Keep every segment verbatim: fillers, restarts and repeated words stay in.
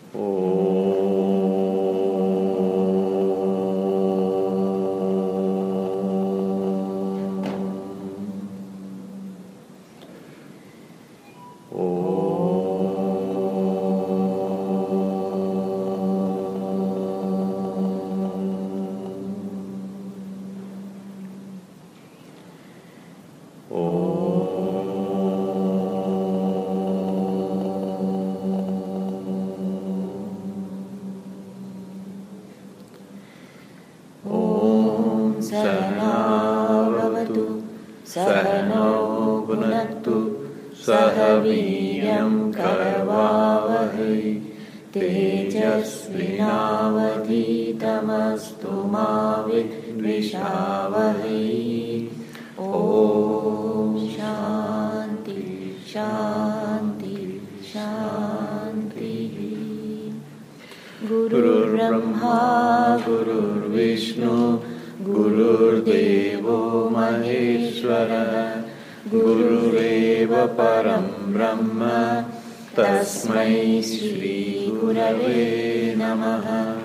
सहनावतु सहनौ भुनक्तु सह वीर्यं करवावहै तेजस्विनावधीतमस्तु मा विद्विषावहै। ॐ शान्ति शान्ति शान्तिः। गुरुर्ब्रह्मा गुरुर्विष्णु गुरुर्देवो महेश्वरः गुरुरेव परं ब्रह्म तस्मै श्री गुरवे नमः।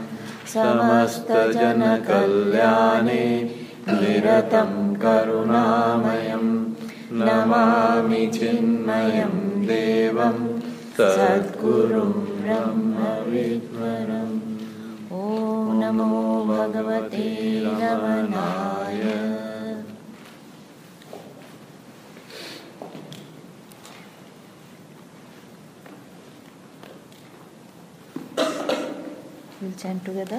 समस्तजनकल्याणे निरतं करुणामयं नमामि चिन्मयं देवं सद्गुरुं ब्रह्मविद्वरम्। ॐ नमो भगवते रमणाय। We'll chant together.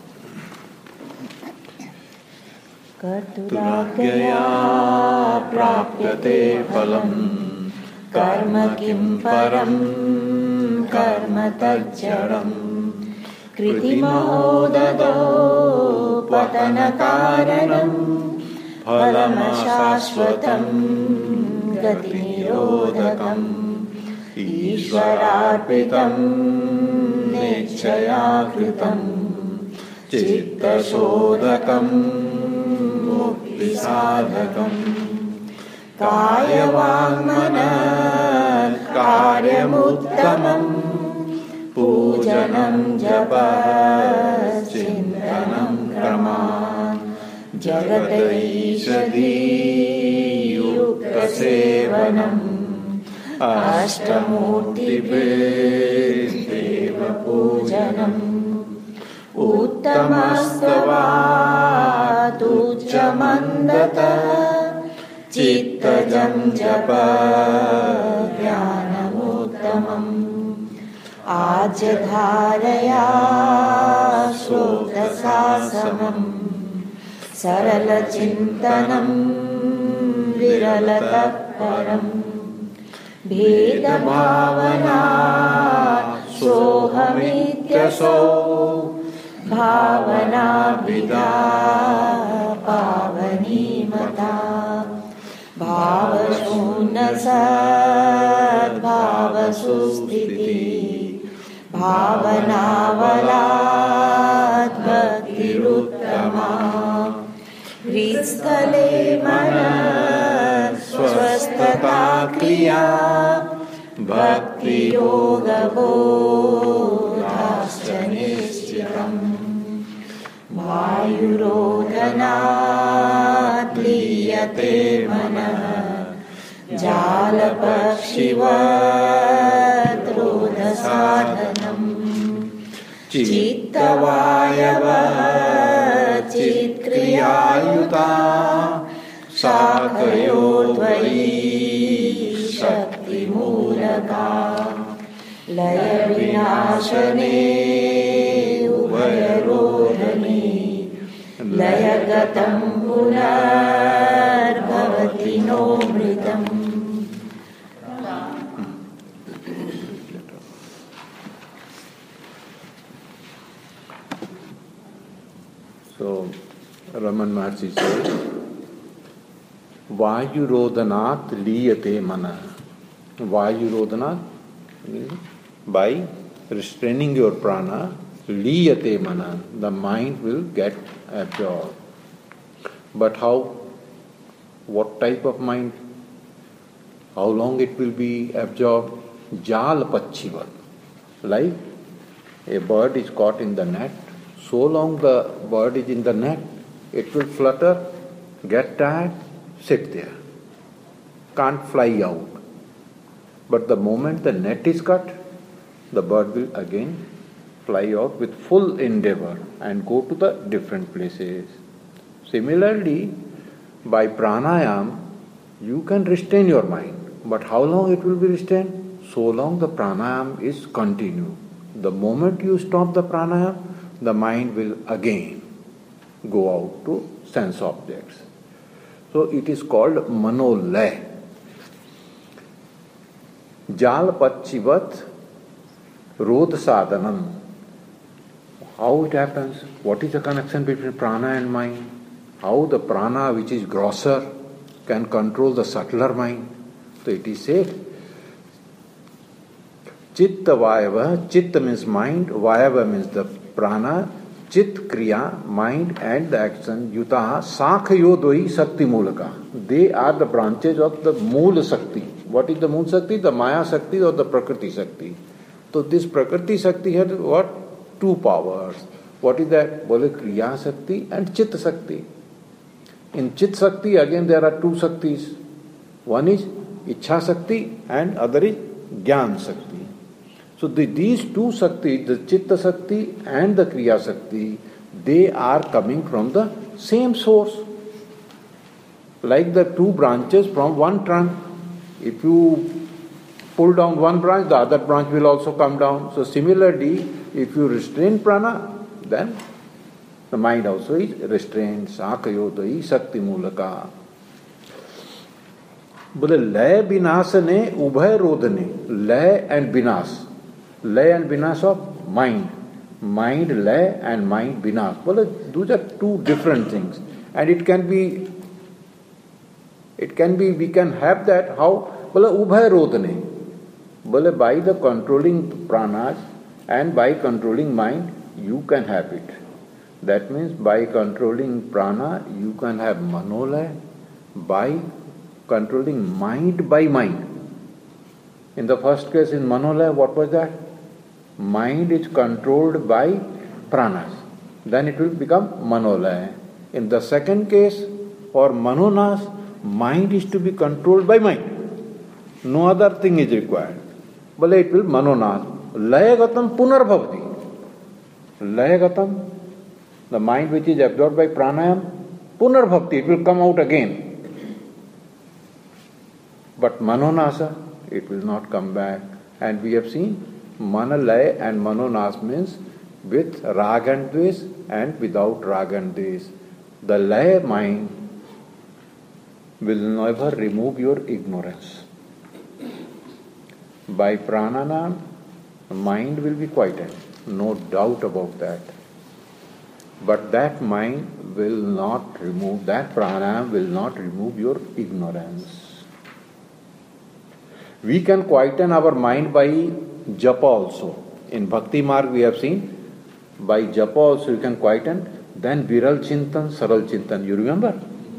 कर्तुराज्ञया प्राप्यते फलं कर्म किं परं कर्म तज्जडम्। कृतिमहोदतो पतनकारणं फलमशाश्वतं गतिनिरोधकम्। ईश्वरार्पितं नेच्छया कृतं चित्तशोधकं मुक्तिसाधकम्। कायवाङ्मनः कार्यमुत्तमम् पूजनं जपश्चिन्तनं क्रमात्। जगतैषधीयुक्तसेवनम् अष्टमूर्तिभिर्देव पूजनम्। उत्तमस्तवादुच्चमन्दतः चित्तजं जप ज्ञानमुत्तमम्। आज्यधारया श्रोतसासमम् सरलचिन्तनं विरलतः परम्। भेदभावना सोऽहमित्यसौ भावना विदा पावनीमता। भावशून्यसद्भावसुस्थितिः भावनावलाद् भक्तिरुत्तमा। हृत्स्थले मनः स्वस्थता क्रिया भक्तियोगबोधाश्च निश्चितम्। वायुरोधनात् लीयते मनः जालपक्षिवत् रोधसाधनम्। चित्तवायवः चित्क्रियायुता शाखयोर्द्वयी शक्तिमूलका। लयविनाशने उभयरोधने लयगतं पुनर्भवति नो मृतम्। So, Raman Maharshi said, Vayurodhanat liyate mana. Vayurodhanat, by restraining your prana, liyate mana, the mind will get absorbed. But how? What type of mind? How long it will be absorbed? Jal pachivat, like A bird is caught in the net. So long the bird is in the net, it will flutter, get tired, sit there. Can't fly out. But the moment the net is cut, the bird will again fly out with full endeavor and go to the different places. Similarly, by pranayam, you can restrain your mind. But how long it will be restrained? So long the pranayam is continued. The moment you stop the pranayam, the mind will again go out to sense objects. So it is called manolay. Jal pachivat rodh sadhanam. How it happens? What is the connection between prana and mind? How the prana, which is grosser, can control the subtler mind? So it is said, Chitta Vayava, Chitta means mind, Vayava means the prana, Chit Kriya, mind and the action, Yutaha, Sakhayodoi Sakti Mulaka. They are the branches of the Mool Sakti. What is the Mool Sakti? The Maya Sakti or the Prakriti Sakti. So this Prakriti Sakti has what? Two powers. What is that? Bole Kriya Sakti and Chit Sakti. In Chit Sakti again there are two Saktis. One is Ichha Sakti and other is Gyan Sakti. So the, these two Sakti, the Chitta Sakti and the Kriya Sakti, they are coming from the same source. Like the two branches from one trunk. If you pull down one branch, the other branch will also come down. So similarly, if you restrain prana, then the mind also is restrained. Sakayodai Sakti Mulaka. बोले लय विनाश ने उभय रोधने, लय and विनाश, लय and विनाश of mind, mind लय and mind विनाश. बोले those are two different things, and it can be, it can be, we can have that how? बोले उभय रोधने, बोले by the controlling pranas and by controlling mind you can have it. That means by controlling prana you can have manolay, by controlling mind by mind. In the first case in manolay, what was that? Mind is controlled by pranas. Then it will become manolay. In the second case, for manonas, mind is to be controlled by mind. No other thing is required. But it will manonas. Layagatam punarbhavati. Layagatam, the mind which is absorbed by pranayam, punarbhavati, it will come out again. But manonasa, it will not come back. And we have seen manalaya and manonas means with rag and dvesh and without rag and dvesh. The laya mind will never remove your ignorance. By prananam, mind will be quietened, no doubt about that. But that mind will not remove, that pranayam will not remove your ignorance. We can quieten our mind by japa also. In Bhakti Marg we have seen, by japa also you can quieten. Then viral chintan, saral chintan. You remember?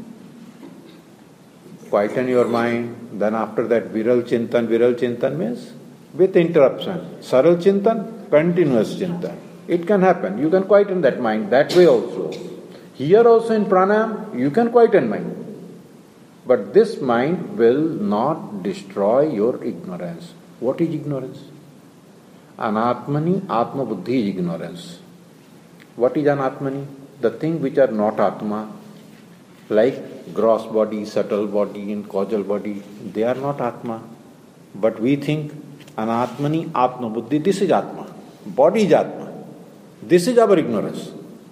Quieten your mind. Then after that viral chintan, viral chintan means with interruption. Saral chintan, continuous chintan. It can happen. You can quieten that mind that way also. Here also in pranayam, you can quieten mind. But this mind will not destroy your ignorance. What is ignorance? Anatmani, Atma Buddhi is ignorance. What is Anatmani? The things which are not Atma, like gross body, subtle body and causal body, they are not Atma. But we think Anatmani, Atma Buddhi, this is Atma. Body is Atma. This is our ignorance.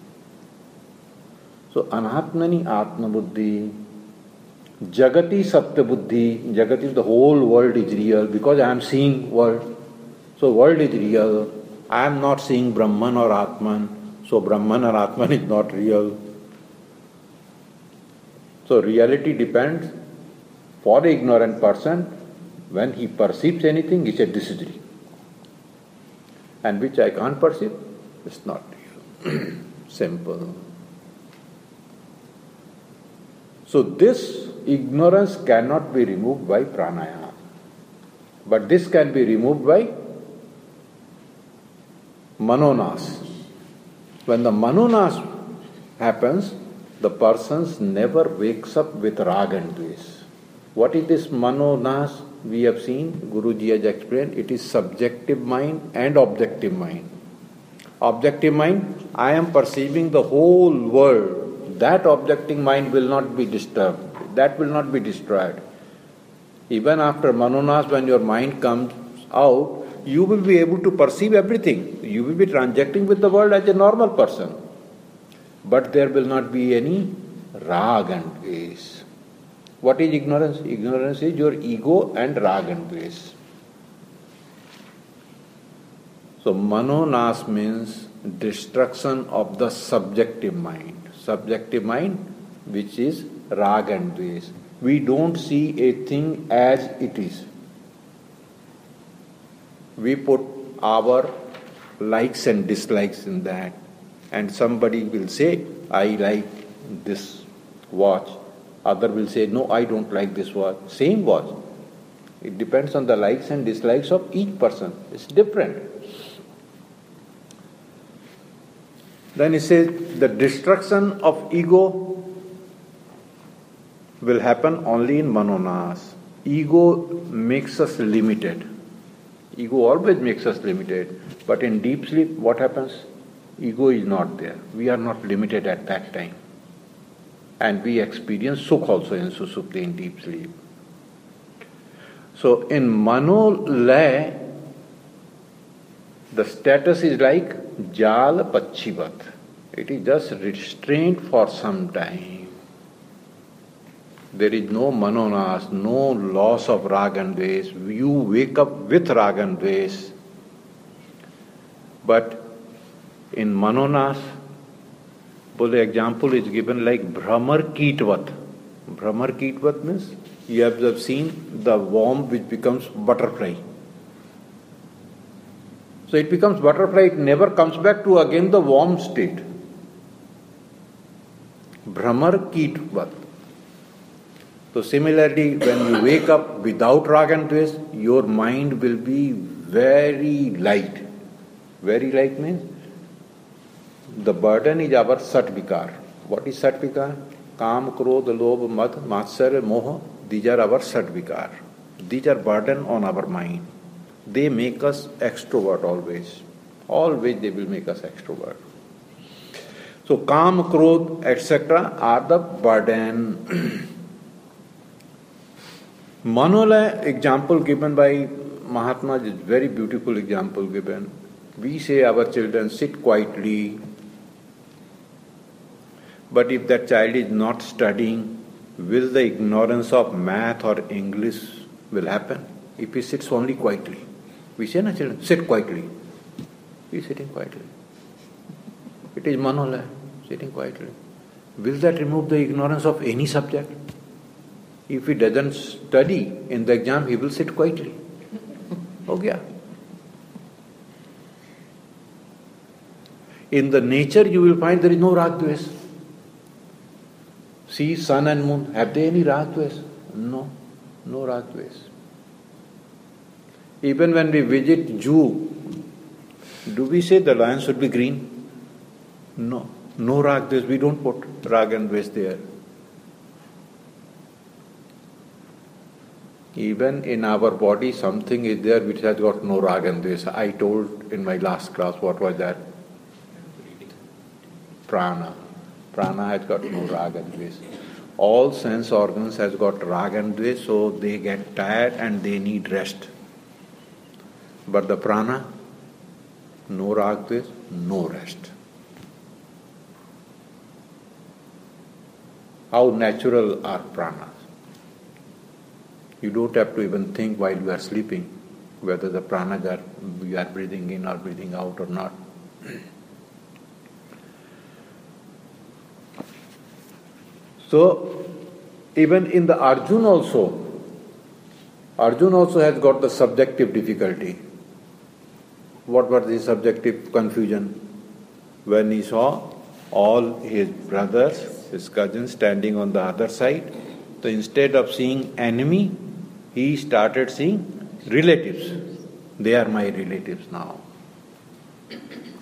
So Anatmani, Atma Buddhi, Jagati Satya Buddhi, Jagat is the whole world is real because I am seeing world. So world is real. I am not seeing Brahman or Atman. So Brahman or Atman is not real. So reality depends for the ignorant person. When he perceives anything, he says this is real. And which I can't perceive, it's not real. Simple. So this ignorance cannot be removed by pranayama. But this can be removed by Manonas. When the Manonas happens, the person never wakes up with Rag and Dvesh. What is this Manonas? We have seen, Guruji has explained, it is subjective mind and objective mind. Objective mind, I am perceiving the whole world. That objective mind will not be disturbed. That will not be destroyed. Even after Manonas, when your mind comes out, you will be able to perceive everything. You will be transacting with the world as a normal person. But there will not be any Rag and Dvesh. What is ignorance? Ignorance is your ego and Rag and Dvesh. So Manonas means destruction of the subjective mind. Subjective mind, which is Rag and Dvesh. We don't see a thing as it is. We put our likes and dislikes in that. And somebody will say, I like this watch. Other will say, no, I don't like this watch. Same watch. It depends on the likes and dislikes of each person. It's different. Then he says, the destruction of ego will happen only in Manonas. Ego makes us limited. Ego always makes us limited. But in deep sleep, what happens? Ego is not there. We are not limited at that time. And we experience Sukh also in Susupti, in deep sleep. So in Manolaya, the status is like Jal Pachivat. It is just restrained for some time. There is no Manonas, no loss of Rag and Dvesh. You wake up with Rag and Dvesh. But in Manonas, the example is given like Brahmar Kitvat. Brahmar Kitvat means you have seen the worm which becomes butterfly. So it becomes butterfly, it never comes back to again the worm state. Brahmar Kitvat. So similarly, when you wake up without Rag and Dvesh, your mind will be very light. Very light means the burden is our Sat Vikar. What is Sat Vikar? Kam, Krodh, Lobh, Madh, Matsarya, Moha. These are our Sat Vikar. These are burden on our mind. They make us extrovert always. Always they will make us extrovert. So Kam, Krodh, et cetera are the burden. Manolaya example given by Mahatma is very beautiful example given. We say our children sit quietly. But if that child is not studying, will the ignorance of math or English will happen? If he sits only quietly. We say, no children, sit quietly. He is sitting quietly. It is Manolaya, sitting quietly. Will that remove the ignorance of any subject? If he doesn't study in the exam, he will sit quietly. Oh yeah. In the nature, you will find there is no Rag Dvesh. See sun and moon, have they any Rag Dvesh? No, no Rag Dvesh. Even when we visit zoo, do we say the lion should be green? No, no Rag Dvesh. We don't put Rag and Dvesh there. Even in our body, something is there which has got no Rag and Dvesh. I told in my last class, what was that? Prana. Prana has got no Rag and Dvesh. All sense organs has got Rag and Dvesh, so they get tired and they need rest. But the prana, no Rag Dvesh, no rest. How natural are pranas? You don't have to even think while you are sleeping whether the pranas are, you are breathing in or breathing out or not. So, even in the Arjuna also, Arjuna also has got the subjective difficulty. What was the subjective confusion? When he saw all his brothers, his cousins standing on the other side, so instead of seeing enemy, he started seeing relatives. They are my relatives now.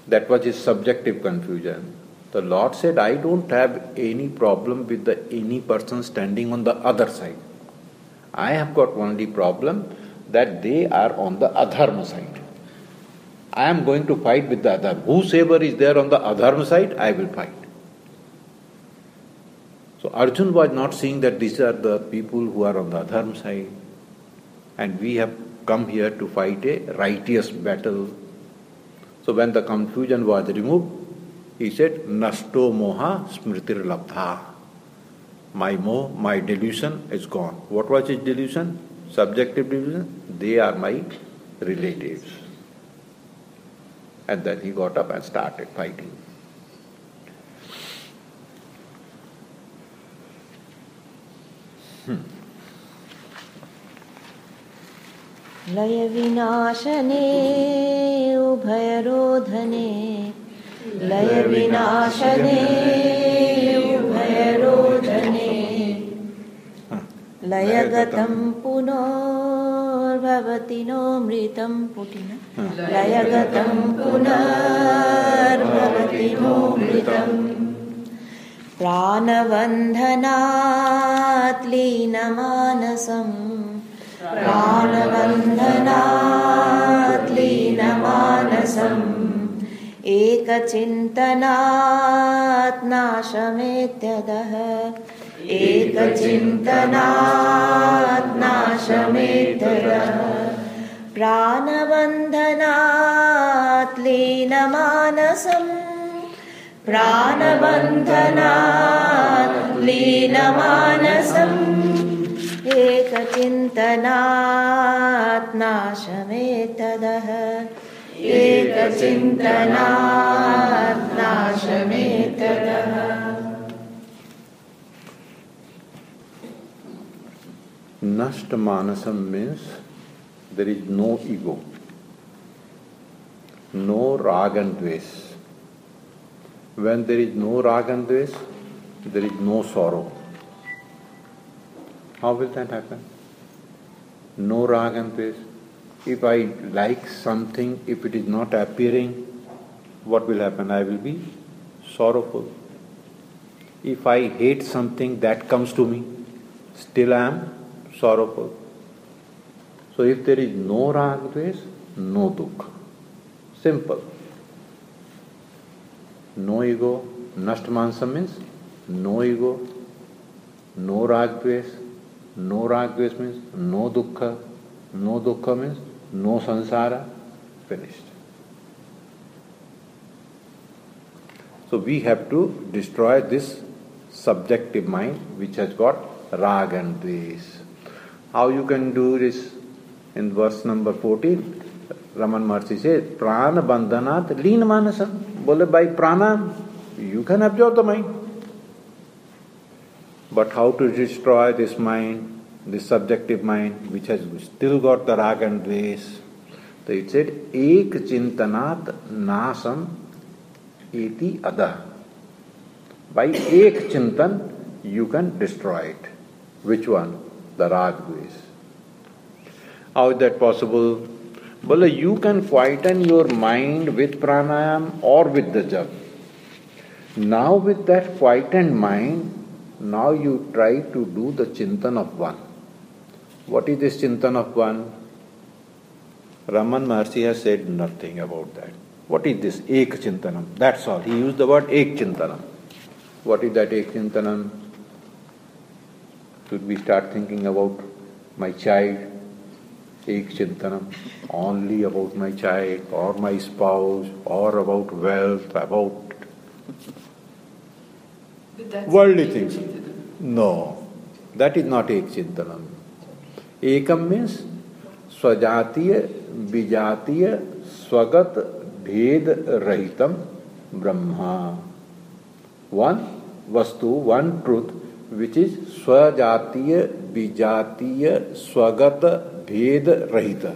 That was his subjective confusion. The Lord said, I don't have any problem with the any person standing on the other side. I have got only problem that they are on the adharma side. I am going to fight with the adharma. Whosoever is there on the adharma side, I will fight. So Arjun was not seeing that these are the people who are on the adharma side, and we have come here to fight a righteous battle. So when the confusion was removed, he said, Nasto moha smritir labdha. My moh, my delusion is gone. What was his delusion? Subjective delusion. They are my relatives. And then he got up and started fighting. Hmm. लय विनाशने उभयरोधने लय विनाशने उभयरोधने लयगतं पुनर्भवति नोऽमृतं पुटिन लयगतं पुनर्भवति नोऽमृतम् प्राणबन्धनात् लीनमानसम् प्राणबन्धनात् लीनमानसम् एकचिन्तनात् नाशमेत्यदः एकचिन्तनात् नाशमेत्यदः प्राणबन्धनात् लीनमानसम् प्राणबन्धनात् लीनमानसम् एकचिन्तनात् नाशमेतदः एकचिन्तनात् नाशमेतदः. Nashta manasam means there is no ego, no rag and dvesh. When there is no rag and dvesh, there is no sorrow. How will that happen? No rag and dvesh. If I like something, if it is not appearing, what will happen? I will be sorrowful. If I hate something that comes to me, still I am sorrowful. So if there is no rag dvesh, no dukkha. Simple. No ego. Nashtamansa means no ego, no rag dvesh. No rag dvesh means no dukkha. No dukkha means no sansara. Finished. So we have to destroy this subjective mind which has got rag and dvesh. How you can do this? In verse number fourteen, Raman Maharshi says, Prana bandhanat leena manasam. Bole, by prana, you can absorb the mind. But how to destroy this mind, this subjective mind, which has still got the rag and dvesh? So it said, Ek chintanat nasam eti ada. By ek chintan, you can destroy it. Which one? The rag dvesh. How is that possible? Well, you can quieten your mind with pranayam or with the jap. Now with that quietened mind, now you try to do the chintan of one. What is this chintan of one? Raman Maharshi has said nothing about that. What is this ek chintanam? That's all. He used the word ek chintanam. What is that ek chintanam? Should we start thinking about my child? Ek chintanam. Only about my child or my spouse or about wealth, about worldly things. No, that is not ek chintanam. Ekam means swajatiya, vijatiya, swagat, bhed, rahitam, brahma. One vastu, one truth, which is swajatiya, vijatiya, swagat, bhed, rahita.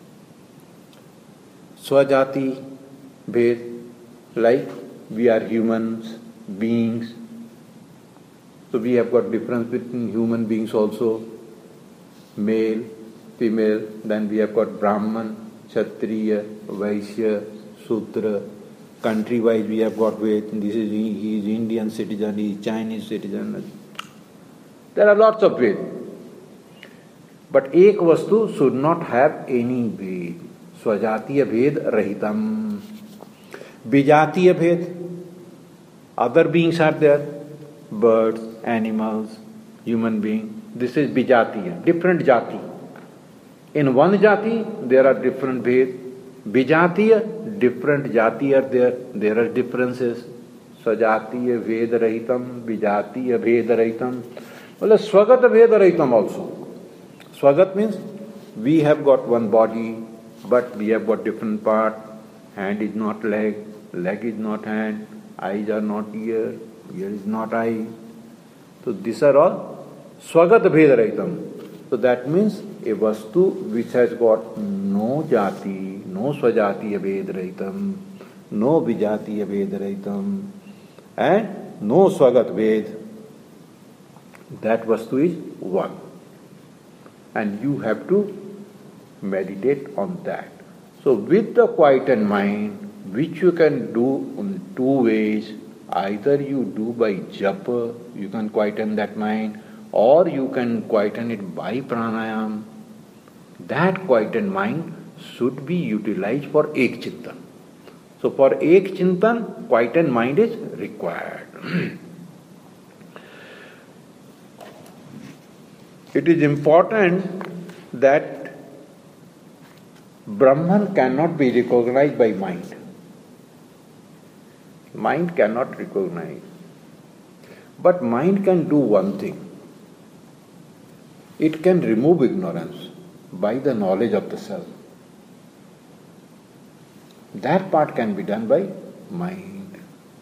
Swajati, bhed, like we are humans, beings. So we have got difference between human beings also, male, female, then we have got Brahman, Kshatriya, Vaishya, Sudra. country-wise we have got Ved. This is he is Indian citizen, he is Chinese citizen. There are lots of Ved. But ek vastu should not have any Ved. Swajatiya Ved Rahitam. Vijatiya Ved. Other beings are there. Birds, animals, human being. This is Vijatiya. Different jati. In one jati, there are different Ved. Vijatiya, different jati are there. There are differences. Swajatiya Ved Rahitam. Vijatiya Ved Rahitam. Well, Swagat Ved Rahitam also. Swagat means we have got one body, but we have got different part. Hand is not leg, leg is not hand, eyes are not ear, ear is not eye. So these are all Swagat Bheda Rahitam. So that means a vastu which has got no jati, no Swajatiya Bheda Rahitam, no Vijatiya Bheda Rahitam, and no Swagat Bhed, that vastu is one. And you have to meditate on that. So with the quietened mind, which you can do in two ways, either you do by japa, you can quieten that mind, or you can quieten it by pranayam. That quietened mind should be utilized for ek chintan. So for ek chintan, quietened mind is required. It is important that Brahman cannot be recognized by mind. Mind cannot recognize. But mind can do one thing. It can remove ignorance by the knowledge of the self. That part can be done by mind.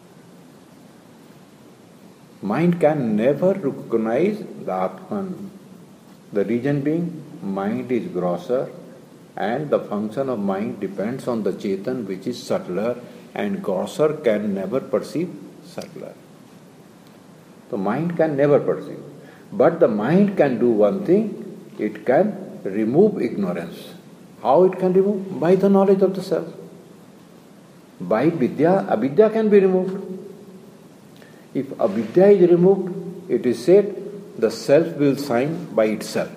Mind can never recognize the Atman. The reason being, mind is grosser and the function of mind depends on the Chetan which is subtler, and grosser can never perceive subtler. The mind can never perceive. But the mind can do one thing, it can remove ignorance. How it can remove? By the knowledge of the self. By vidya, avidya can be removed. If avidya is removed, it is said, the self will shine by itself.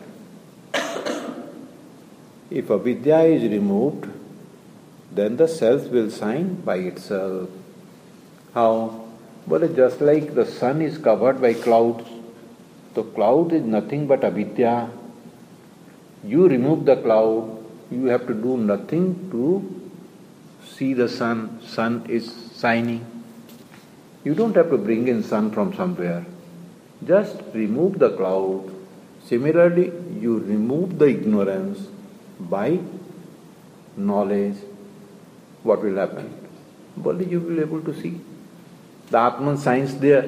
If avidya is removed, then the self will shine by itself. How? Well, just like the sun is covered by clouds, the cloud is nothing but avidya. You remove the cloud, you have to do nothing to see the sun. Sun is shining. You don't have to bring in sun from somewhere. Just remove the cloud. Similarly, you remove the ignorance by knowledge. What will happen? Well, you will be able to see. The Atman shines there.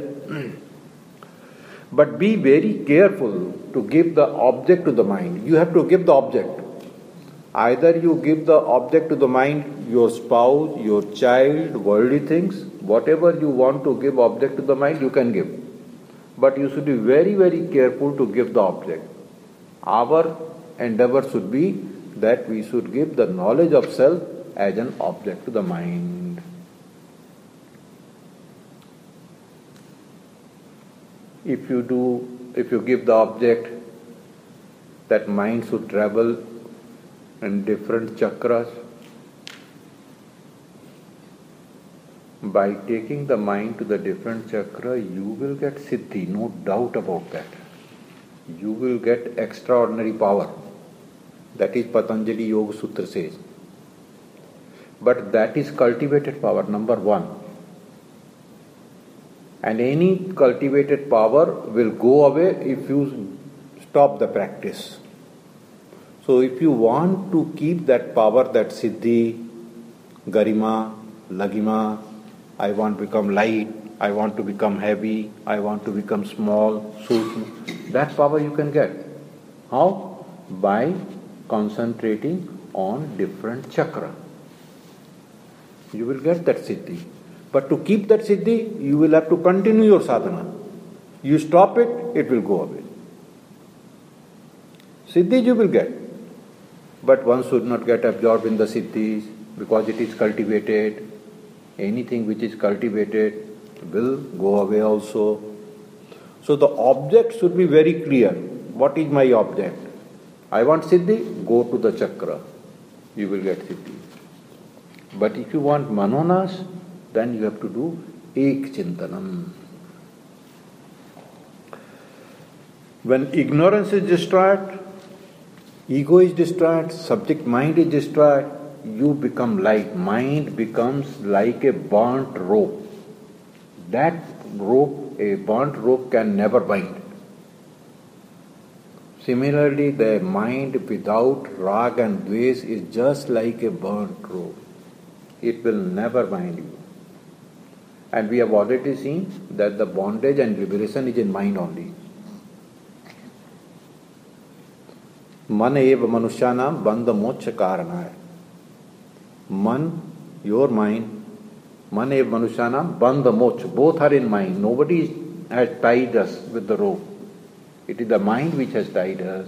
But be very careful to give the object to the mind. You have to give the object. Either you give the object to the mind, your spouse, your child, worldly things, whatever you want to give object to the mind, you can give. But you should be very, very careful to give the object. Our endeavor should be that we should give the knowledge of self as an object to the mind. If you do, if you give the object that mind should travel in different chakras, by taking the mind to the different chakra, you will get siddhi, no doubt about that. You will get extraordinary power. That is Patanjali Yoga Sutra says. But that is cultivated power, number one. And any cultivated power will go away if you stop the practice. So if you want to keep that power, that siddhi, garima, lagima, I want to become light, I want to become heavy, I want to become small, sukshma, that power you can get. How? By concentrating on different chakra. You will get that siddhi. But to keep that siddhi, you will have to continue your sadhana. You stop it, it will go away. Siddhi you will get. But one should not get absorbed in the siddhis because it is cultivated. Anything which is cultivated will go away also. So the object should be very clear. What is my object? I want Siddhi, go to the chakra. You will get Siddhi. But if you want Manonas, then you have to do Ek Chintanam. When ignorance is destroyed, ego is destroyed, subject mind is destroyed, you become light. Mind becomes like a burnt rope. That rope, a burnt rope, can never bind. Similarly, the mind without rag and dvesh is just like a burnt rope. It will never bind you. And we have already seen that the bondage and liberation is in mind only. Man eva manusyanam bandha moksha karanaya. Man, your mind, man eva manusyanam bandha moksha. Both are in mind. Nobody has tied us with the rope. It is the mind which has tied us.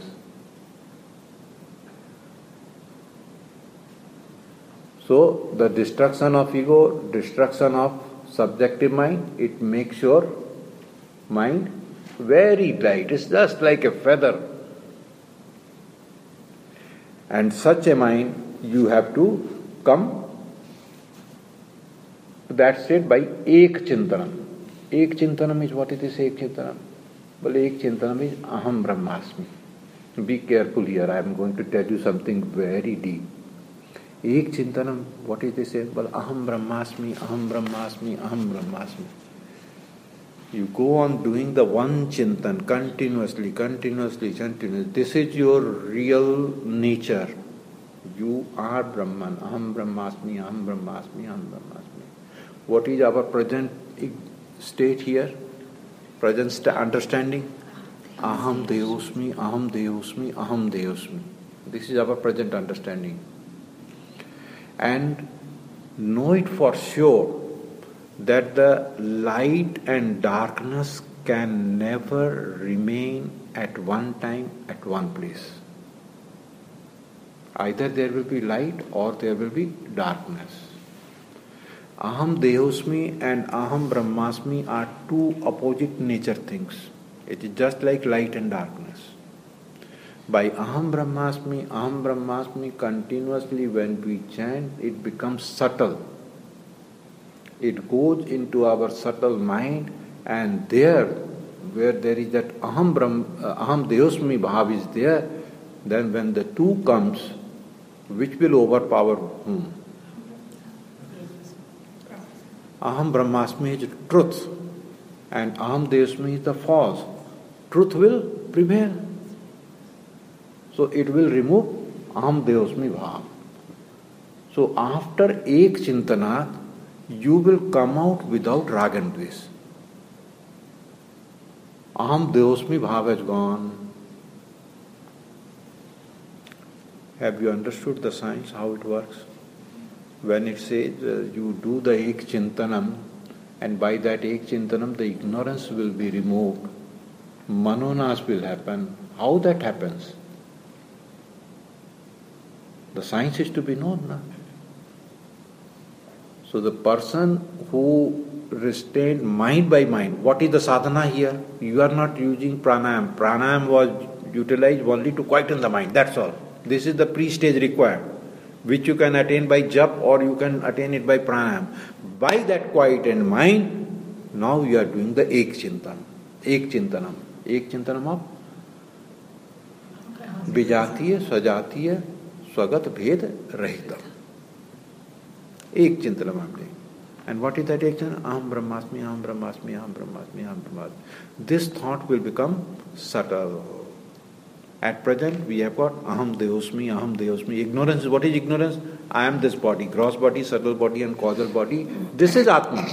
So, the destruction of ego, destruction of subjective mind, it makes your mind very light. It's just like a feather. And such a mind, you have to come to that state by Ek Chintanam. Ek Chintanam is what it is, Ek Chintanam? Well, Ek Chintanam is Aham Brahmasmi. Be careful here, I am going to tell you something very deep. Ek Chintanam, what is this? Well, Aham Brahmasmi, Aham Brahmasmi, Aham Brahmasmi. You go on doing the one Chintan continuously, continuously, continuously. This is your real nature. You are Brahman. Aham Brahmasmi, Aham Brahmasmi, Aham Brahmasmi. What is our present state here? Present st- understanding? Aham Deosmi, Aham Deosmi, Aham Deosmi. This is our present understanding. And know it for sure that the light and darkness can never remain at one time at one place. Either there will be light or there will be darkness. Aham Deosmi and Aham Brahmasmi are two opposite nature things. It is just like light and darkness. By Aham Brahmasmi, Aham Brahmasmi, continuously when we chant, it becomes subtle. It goes into our subtle mind, and there, where there is that Aham, Brahm, uh, Aham Deosmi Bhav is there, then when the two comes, which will overpower whom? Aham Brahmasmi is truth, and Aham Deosmi is the false. Truth will prevail. So it will remove Aham Deosmi Bhav. So after Ek Chintanat, you will come out without rag and dvesh. Aham Deosmi Bhav has gone. Have you understood the science, how it works? When it says uh, you do the Ek Chintanam, and by that Ek Chintanam the ignorance will be removed, Manonas will happen. How that happens? The science is to be known. Na? So the person who restrained mind by mind, what is the sadhana here? You are not using pranayam. Pranayam was utilized only to quieten the mind, that's all. This is the pre-stage required, which you can attain by jap or you can attain it by pranayam. By that quietened mind, now you are doing the Ek Chintanam. Ek Chintanam. Ek Chintanam of Vijatiya, Swajatiya, Swagat Bhed Rahitam. Ek Chintanam I am doing. And what is that Ek Chintanam? Aham Brahmasmi, Aham Brahmasmi, Aham Brahmasmi, Aham Brahmasmi. This thought will become subtle. At present, we have got Aham Deosmi, Aham Deosmi. Ignorance, what is ignorance? I am this body, gross body, subtle body and causal body. This is Atma.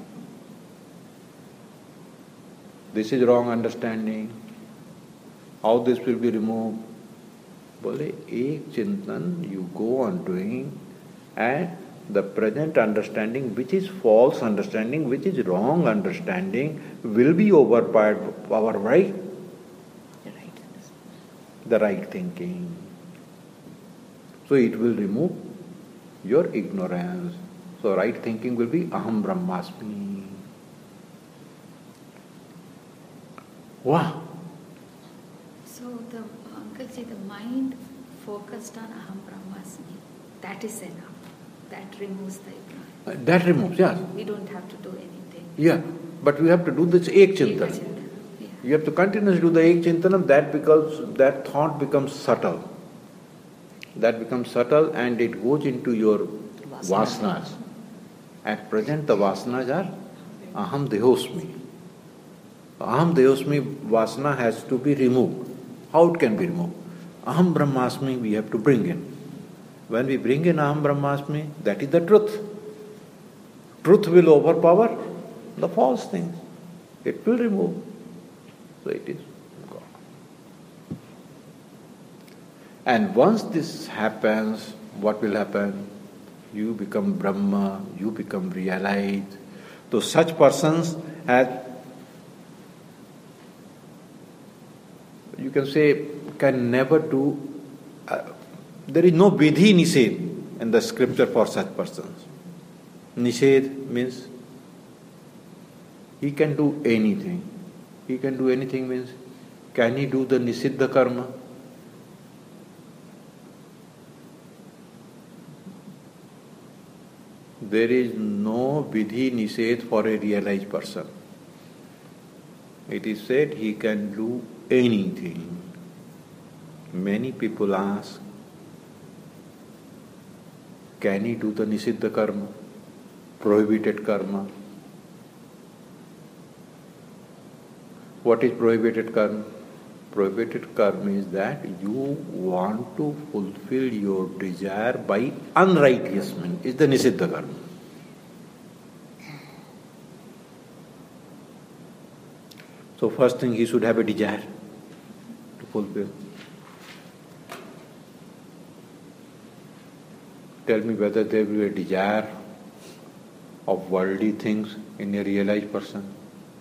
This is wrong understanding. How this will be removed? Bole, Ek Chintan you go on doing, and the present understanding, which is false understanding, which is wrong understanding, will be overpowered by the right thinking. So it will remove your ignorance. So right thinking will be aham brahmasmi. Wow. So the Uncle Ji, the mind focused on aham brahmasmi, that is enough. That removes the ignorance. Uh, that removes, yes. We don't have to do anything. Yeah, but we have to do this ek chintan. Yeah. You have to continuously do the ek chintanam. That becomes, that thought becomes subtle. That becomes subtle and it goes into your vasanas. At present, the vasanas are aham dehosmi. Aham dehosmi vasana has to be removed. How it can be removed? Aham brahmasmi we have to bring in. When we bring in aham brahmasmi, that is the truth. Truth will overpower the false things. It will remove. So it is God. And once this happens, what will happen? You become Brahma, you become realized. So such persons have, you can say, can never do, uh, there is no vidhi nishedh in the scripture for such persons. Nishedh means he can do anything. He can do anything means, can he do the nisiddha karma? There is no vidhi nishedh for a realized person. It is said he can do anything. Many people ask, can he do the nisiddha karma, prohibited karma? What is prohibited karma? Prohibited karma is that you want to fulfill your desire by unrighteous means. Is the nisiddha karma. So first thing, he should have a desire to fulfill. Tell me whether there will be a desire of worldly things in a realized person.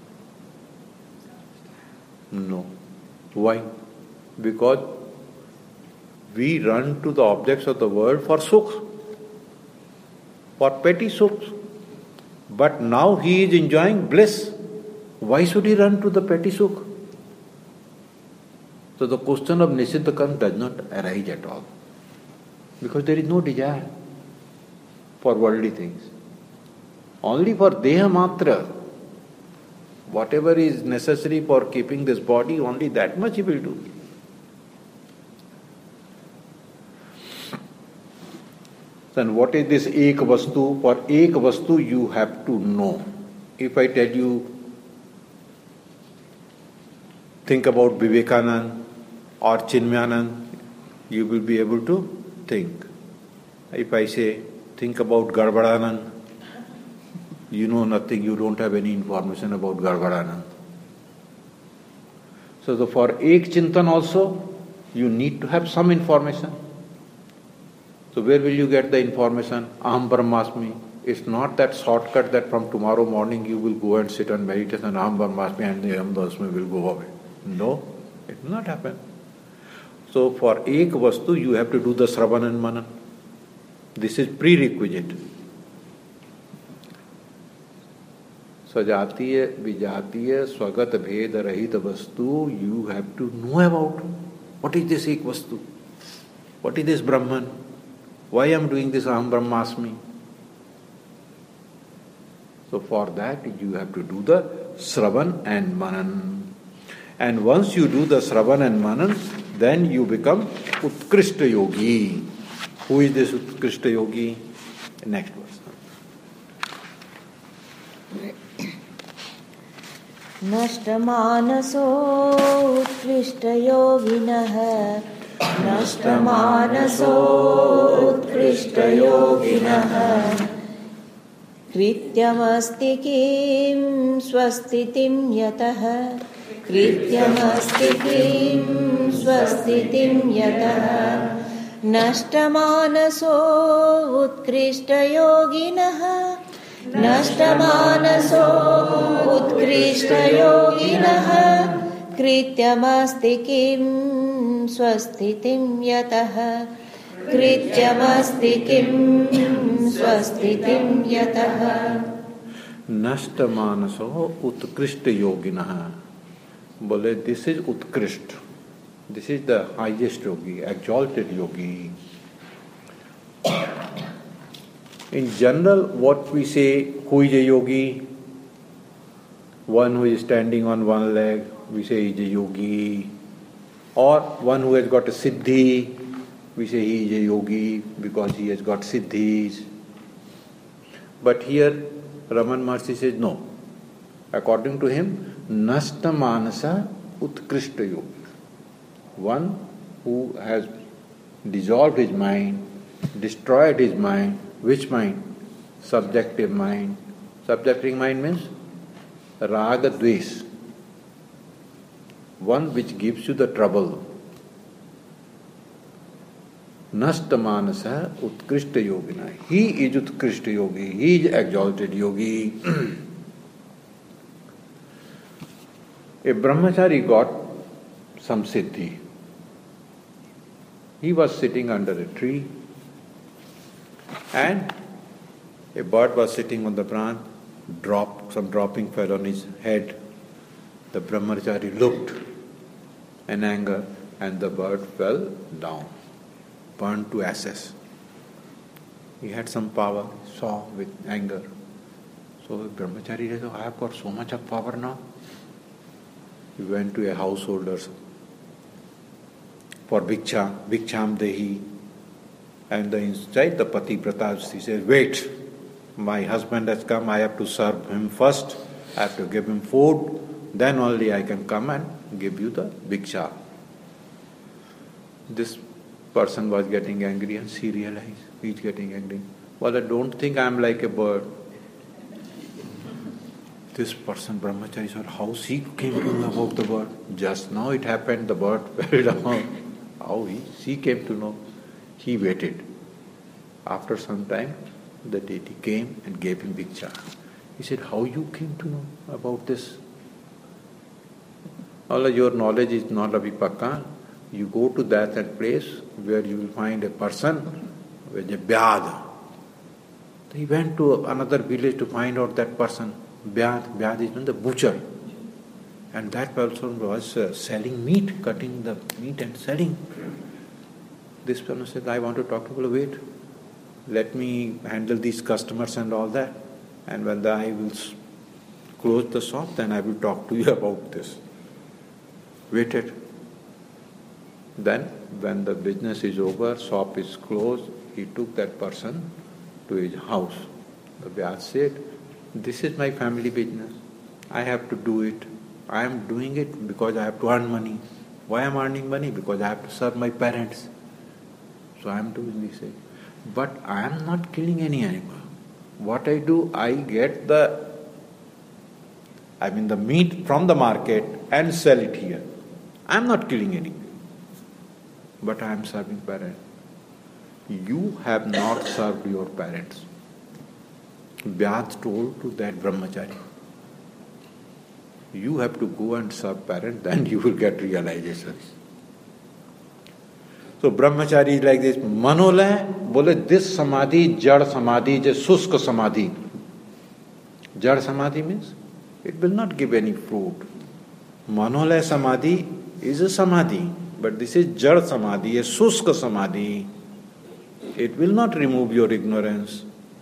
No. Why? Because we run to the objects of the world for sukhs, for petty sukhs. But now he is enjoying bliss. Why should he run to the petty sukh? So the question of nisiddha karma does not arise at all. Because there is no desire for worldly things. Only for deha matra. Whatever is necessary for keeping this body, only that much he will do. Then what is this ek vastu? For ek vastu you have to know. If I tell you, think about Vivekanand or Chinmayanand, you will be able to think. If I say, think about Garbhadanand, you know nothing, you don't have any information about Garbhadanand. So the, for ek chintan also, you need to have some information. So where will you get the information? Aham brahmasmi. It's not that shortcut that from tomorrow morning you will go and sit and meditate and aham brahmasmi and the aham brahmasmi will go away. No, it will not happen. So for ek vastu you have to do the Sravan and Manan. This is prerequisite. Sajatiya, vijatiya, swagat bhed rahit vastu, you have to know about what is this ek vastu, what is this Brahman, why I am doing this aham brahmasmi. So for that you have to do the Sravan and Manan. And once you do the Sravan and Manan, then you become Utkrishta Yogi. Who is this Utkrishta Yogi? Next verse. नष्टमानसो उत्कृष्टयोगिनः नष्टमानसो उत्कृष्टयोगिनः कृत्यमस्ति किं स्वस्तितिं यतः कृत्यमस्ति किं स्वस्तितिं यतः नष्टमानसो उत्कृष्टयोगिनः नष्टमानसो उत्कृष्टयोगिनः कृत्यमस्ति किं स्वस्तितिं यतः कृत्यमस्ति किं स्वस्तितिं यतः नष्ट मानसो उत्कृष्ट योगिनः. बोले दिस इज उत्कृष्ट, this is the highest yogi, exalted yogi. In general, what we say, who is a yogi? One who is standing on one leg, we say he is a yogi. Or one who has got a siddhi, we say he is a yogi because he has got siddhis. But here, Raman Maharshi says no. According to him, nasta manasa utkrishta yogi. One who has dissolved his mind, destroyed his mind. Which mind? Subjective mind. Subjective mind means raga dvesh. One which gives you the trouble. Nasta manasa utkrishta yogina. He is utkrishta yogi. He is exalted yogi. A brahmachari got some siddhi. He was sitting under a tree and a bird was sitting on the branch, dropped, some dropping fell on his head. The brahmachari looked in anger and the bird fell down, burned to ashes. He had some power, saw with anger. So the brahmachari said, oh, I have got so much of power now. He went to a householder for bhiksha, bhiksham dehi. And the inside the pati pratas, he says, wait, my husband has come, I have to serve him first, I have to give him food, then only I can come and give you the bhiksha. This person was getting angry and she realized he is getting angry. Well, I don't think I am like a bird. This person, brahmachari, said, how she came to know about the bird? Just now it happened, the bird fell down. How he, she came to know? He waited. After some time, the deity came and gave him bhiksha. He said, how you came to know about this? Allah, your knowledge is not avipakka. You go to that place where you will find a person with a byad. He went to another village to find out that person. Byad, byad is the butcher. And that person was uh, selling meat, cutting the meat and selling. This person said, I want to talk to people. Wait, let me handle these customers and all that. And when the, I will close the shop, then I will talk to you about this. Waited. Then, when the business is over, shop is closed, he took that person to his house. The Vyas said, this is my family business. I have to do it. I am doing it because I have to earn money. Why am I earning money? Because I have to serve my parents. So I am doing this. But I am not killing any animal. What I do, I get the, I mean the meat from the market and sell it here. I am not killing anything. But I am serving parents. You have not served your parents. Vyas told to that brahmachari. You have to go and serve parents, then you will get realizations. So brahmachari is like this. Manolaya, bole this samadhi, jad samadhi, is a suska samadhi. Jad samadhi means it will not give any fruit. Manolaya samadhi is a samadhi, but this is jad samadhi, a suska samadhi. It will not remove your ignorance.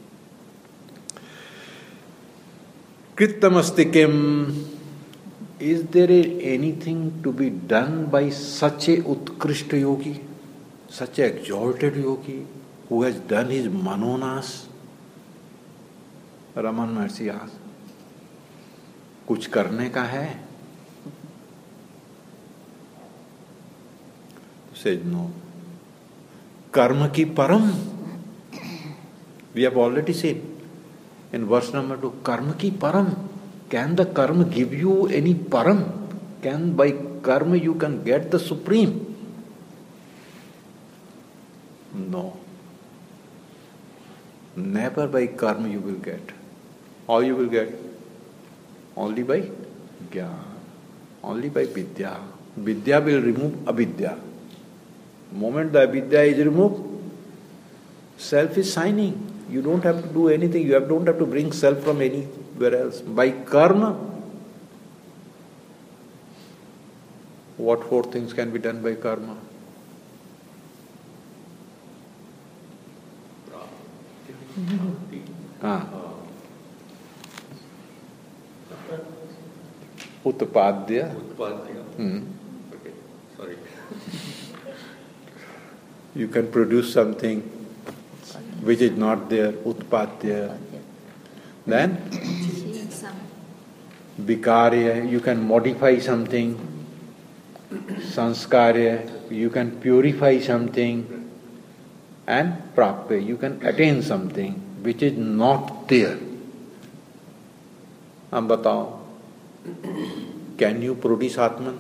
Krittamastikam. Is there anything to be done by such a utkrishta yogi, such a exalted yogi who has done his manonas? Raman Maharshi asked, कुछ करने का है? Said no. Karma ki param. We have already said in verse number two, karma ki param. Can the karma give you any param? Can by karma you can get the supreme? No. Never by karma you will get. How you will get? Only by jnana. Only by vidya. Vidya will remove avidya. The moment the avidya is removed, Self is signing. You don't have to do anything. You have, don't have to bring self from anywhere else. By karma, what four things can be done by karma? Ah. Utpadya. Utpadya. Hmm. Okay, sorry. You can produce something which is not there, utpadya. Then, Seeing some. vikarya, you can modify something. Sanskarya, you can purify something. And prapya, you can attain something which is not there. Am batao, can you produce Atman?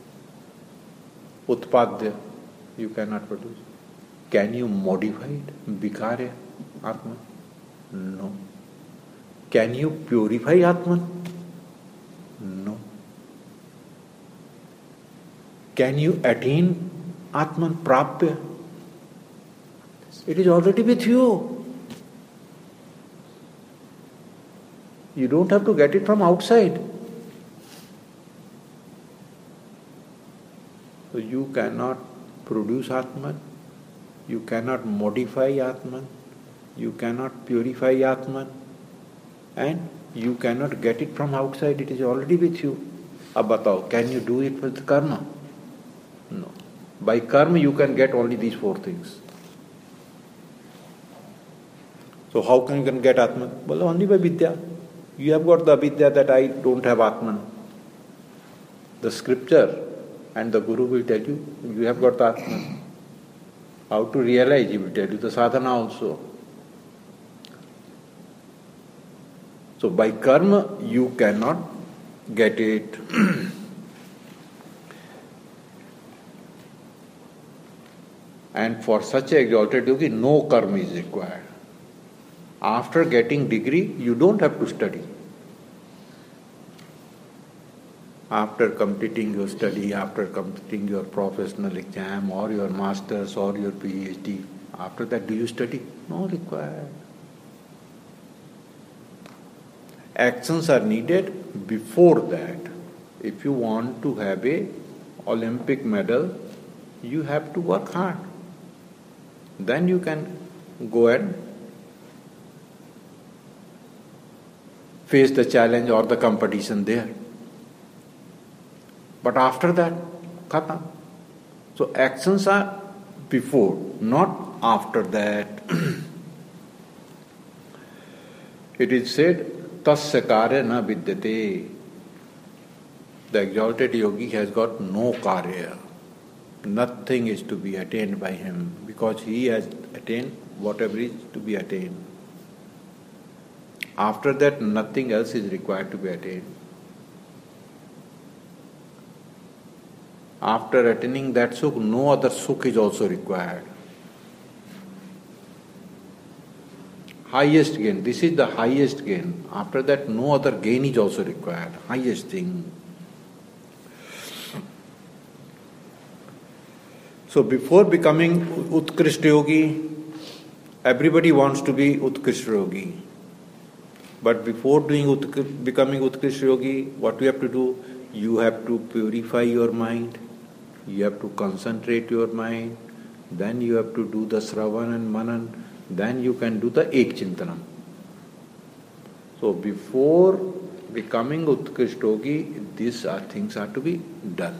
Utpadya, you cannot produce. Can you modify it? Vikarya, Atman? No. Can you purify Atman? No. Can you attain Atman, prapya? It is already with you. You don't have to get it from outside. So you cannot produce Atman, you cannot modify Atman, you cannot purify Atman, and you cannot get it from outside. It is already with you. Ab batao, can you do it with karma? No. By karma you can get only these four things. So how can you can get Atman? Well, only by vidya. You have got the vidya that I don't have Atman. The scripture and the Guru will tell you, you have got the Atman. How to realize, he will tell you the sadhana also. So by karma you cannot get it. And for such a exalted yogi, no karma is required. After getting degree, you don't have to study. After completing your study, after completing your professional exam or your master's or your PhD, after that do you study? No required. Actions are needed before that. If you want to have a Olympic medal, you have to work hard. Then you can go and face the challenge or the competition there. But after that, khata. So actions are before, not after that. It is said, tasya karya na vidyate. The exalted yogi has got no karya. Nothing is to be attained by him because he has attained whatever is to be attained. After that, nothing else is required to be attained. After attaining that sukh, no other sukh is also required. Highest gain, this is the highest gain. After that, no other gain is also required. Highest thing. So before becoming Utkrishta Yogi, everybody wants to be Utkrishta Yogi. But before doing Utkr- becoming Utkrishta Yogi, what you have to do? You have to purify your mind. You have to concentrate your mind. Then you have to do the Sravan and Manan. Then you can do the Ek Chintanam. So before becoming Utkrishta Yogi, these are things are to be done.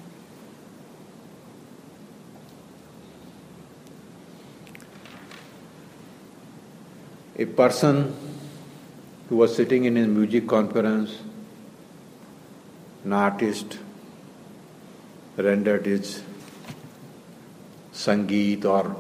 A person who was sitting in a music conference, an artist rendered his sangeet or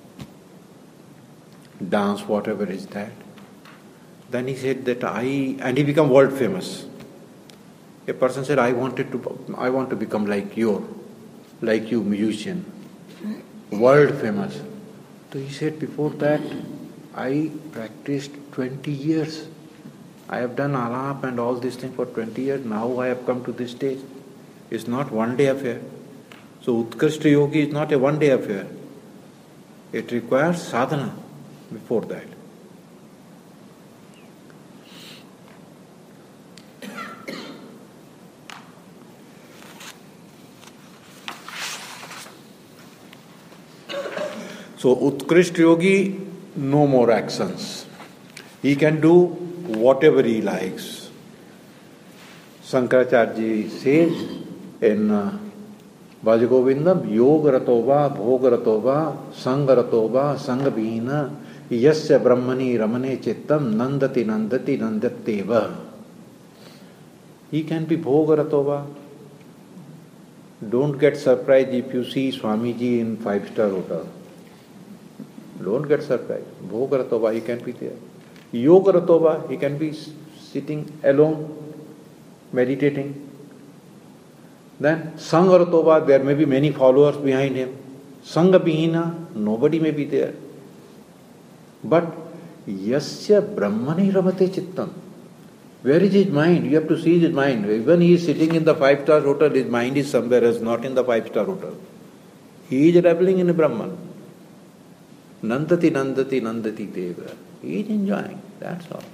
dance, whatever is that. Then he said that I, and he became world famous. A person said, I wanted to, I want to become like you, like you musician, world famous. So he said, before that, I practiced twenty years. I have done alap and all these things for twenty years. Now I have come to this stage. It's not one day affair. So Utkrishta Yogi is not a one day affair. It requires sadhana. before that. So Utkrishta Yogi, no more actions. He can do whatever he likes. Shankaracharya says in uh, Bhajagovindam, Yoga Ratova, Bhoga Ratova, Sangha Ratova, Sangha Vihina, Yasya Brahmani Ramane Chittam, Nandati Nandati Nandatteva. He can be Bhoga Ratova. Don't get surprised if you see Swamiji in five-star hotel. Don't get surprised. Bhoga Ratova, he can be there. Yoga Ratova, he can be sitting alone, meditating. Then Sangha Ratova, there may be many followers behind him. Sangha Vihina, nobody may be there. But Yasya Brahmani Ramate Chittam. Where is his mind? You have to see his mind. Even he is sitting in the five-star hotel, his mind is somewhere else, not in the five-star hotel. He is reveling in Brahman. Nandati Nandati Nandati Deva. He is enjoying, that's all.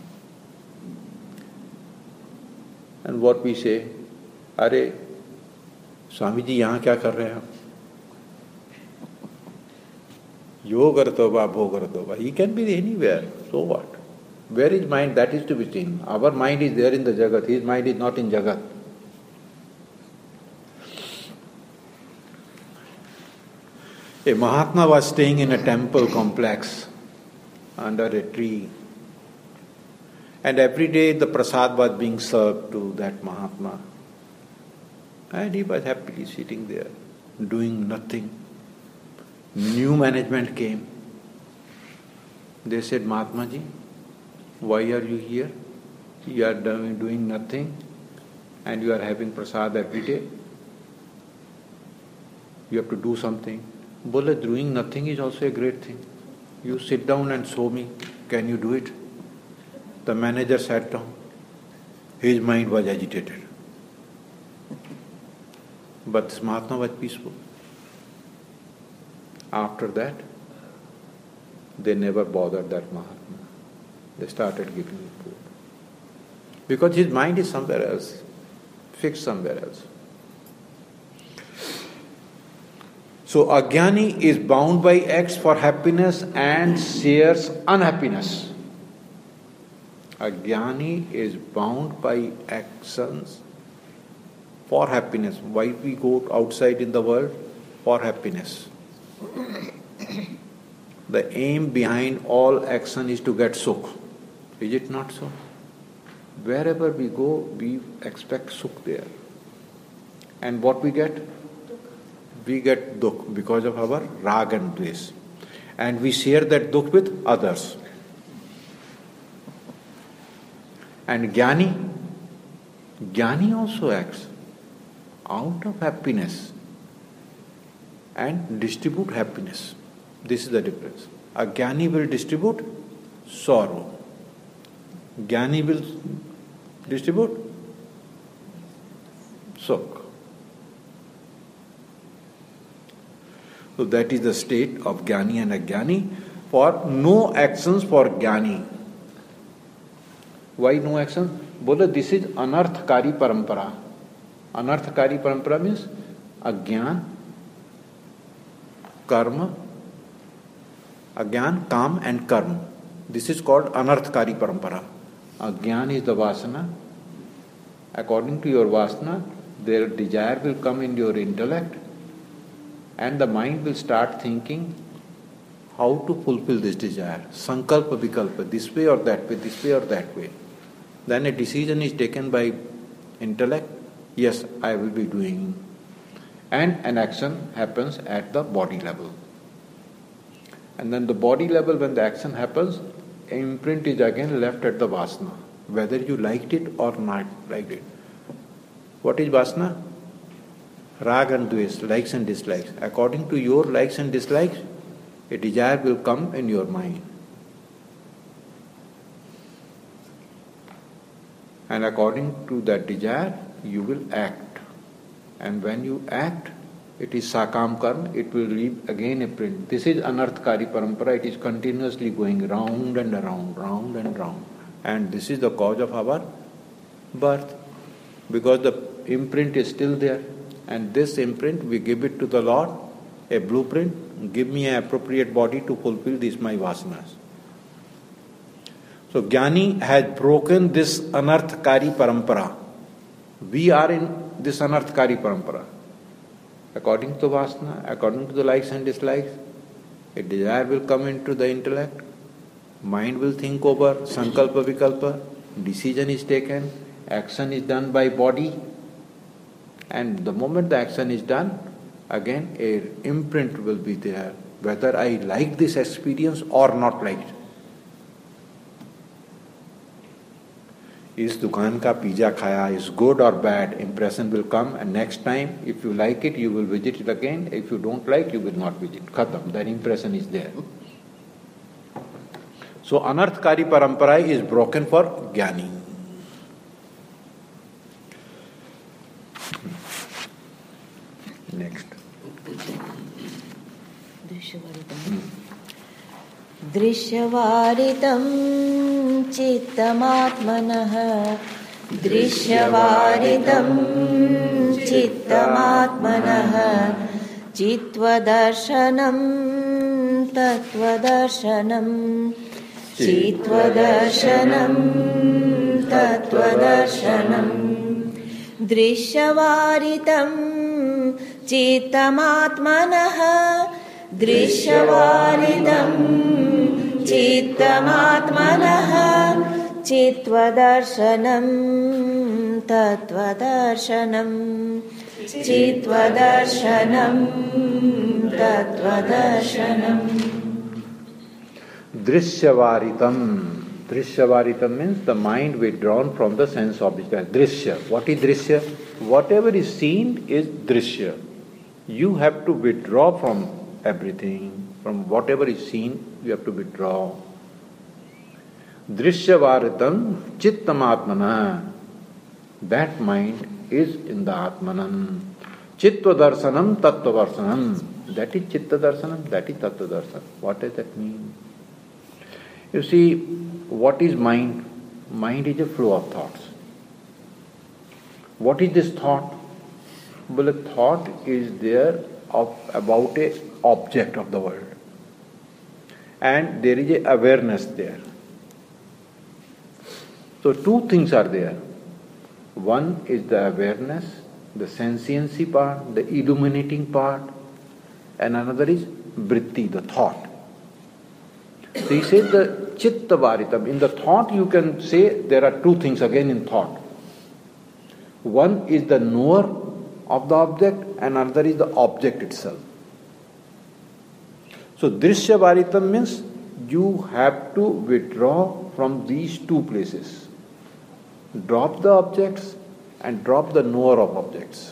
And what we say, Are, Swami ji, yahan kya kar rahe ho? Yoga Ratova, Bhoga Ratova. He can be anywhere, so what? Where is mind? That is to be seen. Our mind is there in the Jagat, his mind is not in Jagat. A Mahatma was staying in a temple complex under a tree. And every day the prasad was being served to that Mahatma. And he was happily sitting there, doing nothing. New management came. They said, Mahatma ji, why are you here? You are doing, doing nothing and you are having prasad every day. You have to do something. Bola, doing nothing is also a great thing. You sit down and show me. Can you do it? The manager sat down. His mind was agitated. But this Mahatma was peaceful. After that, they never bothered that Mahatma. They started giving him food. Because his mind is somewhere else, fixed somewhere else. So Ajnani is bound by acts for happiness and shares unhappiness. Ajnani is bound by actions for happiness. Why we go outside in the world? For happiness. The aim behind all action is to get sukh. Is it not so? Wherever we go, we expect sukh there. And what we get? We get dukh because of our rag and dvesh. And we share that dukh with others. And Jnani, Jnani also acts out of happiness and distribute happiness. This is the difference. A Jnani will distribute sorrow. Jnani will distribute sukh. So that is the state of Jnani and Ajnani. For no actions for Jnani. Why no action? Bola, this is anarthkari parampara. Anarthkari parampara means Ajnan, karma, Ajnan, kam and karma. This is called anarthkari parampara. Ajnan is the vasana. According to your vasana, their desire will come in your intellect and the mind will start thinking how to fulfill this desire. Sankalpa vikalpa, this way or that way, this way or that way. Then a decision is taken by intellect, yes, I will be doing. And an action happens at the body level. And then the body level, when the action happens, imprint is again left at the vasana, whether you liked it or not liked it. What is vasana? Rag and dvesh, likes and dislikes. According to your likes and dislikes, a desire will come in your mind. And according to that desire, you will act. And when you act, it is Sakam Karma, it will leave again a print. This is Anarthkari Parampara, it is continuously going round and around, round and round. And this is the cause of our birth, because the imprint is still there. And this imprint, we give it to the Lord, a blueprint, give me an appropriate body to fulfill these my vasanas. So Jnani has broken this Anarthkari Parampara. We are in this Anarthkari Parampara. According to Vasana, according to the likes and dislikes, a desire will come into the intellect, mind will think over, Sankalpa Vikalpa, decision is taken, action is done by body, and the moment the action is done, again a imprint will be there, whether I like this experience or not like it. इस दुकान का pizza खाया is good or bad, impression will come, and next time if you like it you will visit it again, if you don't like you will not visit. Khatam, that impression is there. So Anarthkari Parampara is broken for Jnani. Next. दृश्यवारितं चित्तमात्मनः दृश्यवारितं चित्तमात्मनः चित्वदर्शनं तत्वदर्शनं चित्वदर्शनं तत्वदर्शनं दृश्यवारितं चित्तमात्मनः दृश्यवारितं चित्तमात्मनः चित्वदर्शनं तत्वदर्शनं चित्वदर्शनं तत्वदर्शनं Drishyavaritam. Drishyavaritam means the mind withdrawn from the sense object. Drishya. What is Drishya? Whatever is seen is Drishya. You have to withdraw from everything. From whatever is seen, you have to withdraw. Drishyavaritam chittamatmana. That mind is in the Atmanan. Chittvadarsanam tattvadarsanam. That is Chittadarshanam, that is Tattvadarsanam. What does that mean? You see, what is mind? Mind is a flow of thoughts. What is this thought? Well, a thought is there of about a object of the world. And there is a awareness there. So two things are there. One is the awareness, the sentiency part, the illuminating part, and another is vritti, the thought. So he said the chitta varitam. In the thought you can say there are two things again in thought. One is the knower of the object and another is the object itself. So drishya varitam means you have to withdraw from these two places. Drop the objects and drop the knower of objects.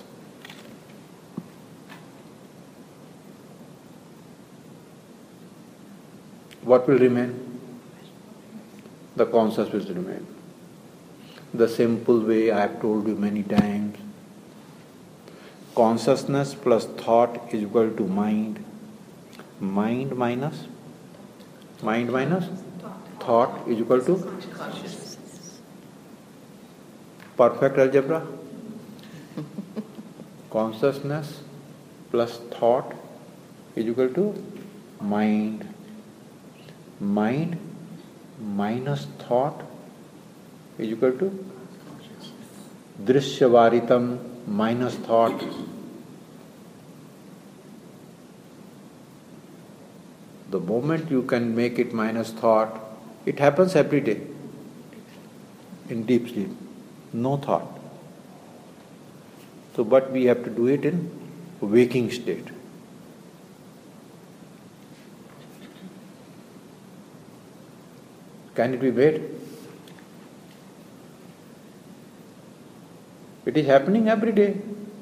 What will remain? The conscious will remain. The simple way I have told you many times. Consciousness plus thought is equal to mind. Mind minus? Mind minus? Thought is equal to? Perfect algebra. Consciousness plus thought is equal to mind. Mind minus thought is equal to drishyavaritam minus thought. The moment you can make it minus thought, it happens every day in deep sleep. No thought. So, but we have to do it in waking state. Can it be made? It is happening every day.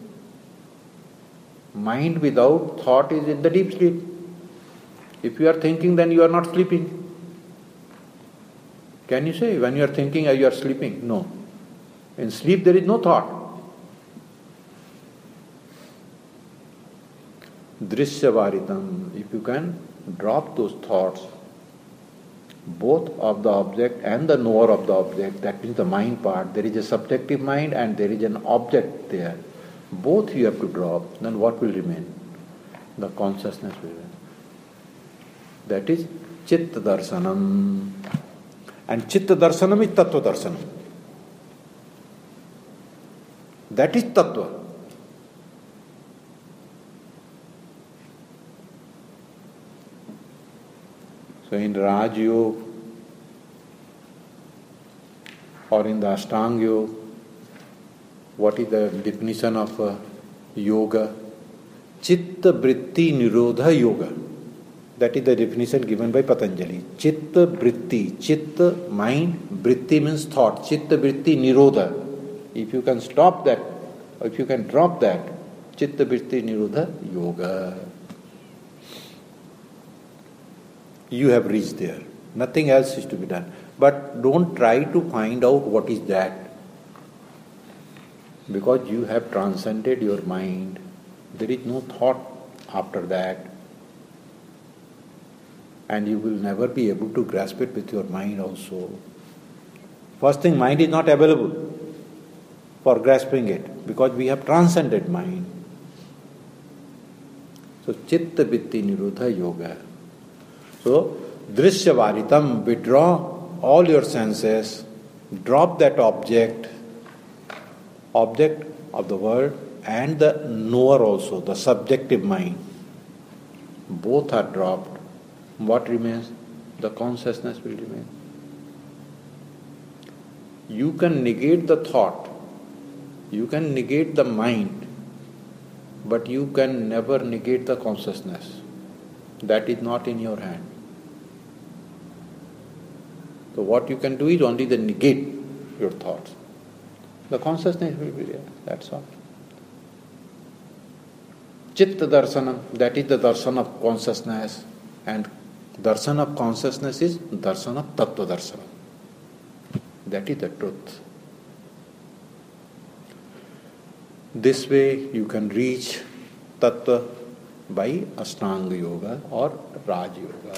Mind without thought is in the deep sleep. If you are thinking, then you are not sleeping. Can you say when you are thinking you are sleeping? No. In sleep there is no thought. Drishyavaritam, if you can drop those thoughts, both of the object and the knower of the object, that means the mind part, there is a subjective mind and there is an object there. Both you have to drop, then what will remain? The consciousness will remain. That is Chitta Darsanam. And Chitta Darsanam is Tattva Darsanam. That is Tattva. So in Raj Yoga or in the Ashtanga Yoga, what is the definition of uh, yoga? Chitta Vritti Nirodha Yoga. That is the definition given by Patanjali. Chitta Vritti, Chitta mind, Vritti means thought. Chitta Vritti Nirodha. If you can stop that, or if you can drop that, Chitta Vritti Nirodha Yoga. You have reached there. Nothing else is to be done. But don't try to find out what is that. Because you have transcended your mind. There is no thought after that. And you will never be able to grasp it with your mind also. First thing, mind is not available for grasping it. Because we have transcended mind. So, Chitta Vritti Nirodha Yoga. So, Drishyavaritam, withdraw all your senses, drop that object, object of the world and the knower also, the subjective mind. Both are dropped. What remains? The consciousness will remain. You can negate the thought, you can negate the mind, but you can never negate the consciousness. That is not in your hand. So what you can do is only the negate your thoughts. The consciousness will be there, that's all. Chitta Darsanam, that is the darshan of consciousness, and darshan of consciousness is darshan of Tattva Darsanam. That is the truth. This way you can reach Tattva by Ashtanga Yoga or Raj Yoga.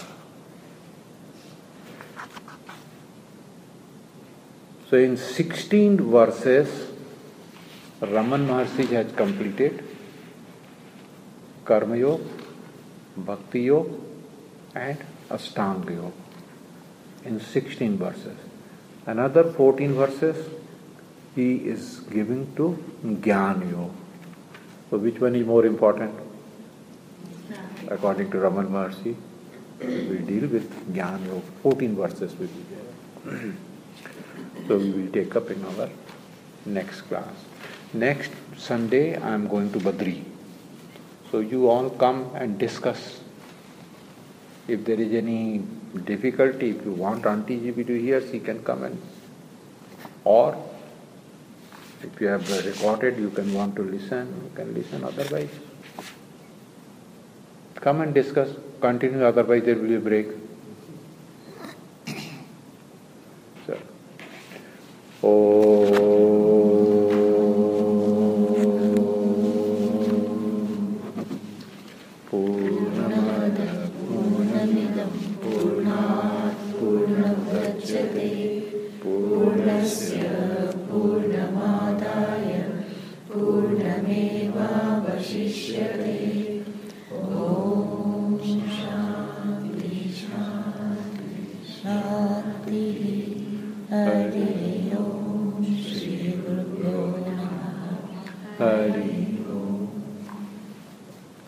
So in sixteen verses, Raman Maharshi has completed Karma Yoga, Bhakti Yoga and Ashtanga Yoga in sixteen verses. Another fourteen verses he is giving to Jnana Yoga. So which one is more important? According to Raman Maharshi, we deal with Jnana Yoga. fourteen verses will be there. So we will take up in our next class. Next Sunday I am going to Badri. So you all come and discuss. If there is any difficulty, if you want Auntie Ji to hear, she can come and, or if you have recorded, you can want to listen, you can listen. Otherwise, come and discuss. Continue. Otherwise, there will be a break. So, oh. Hari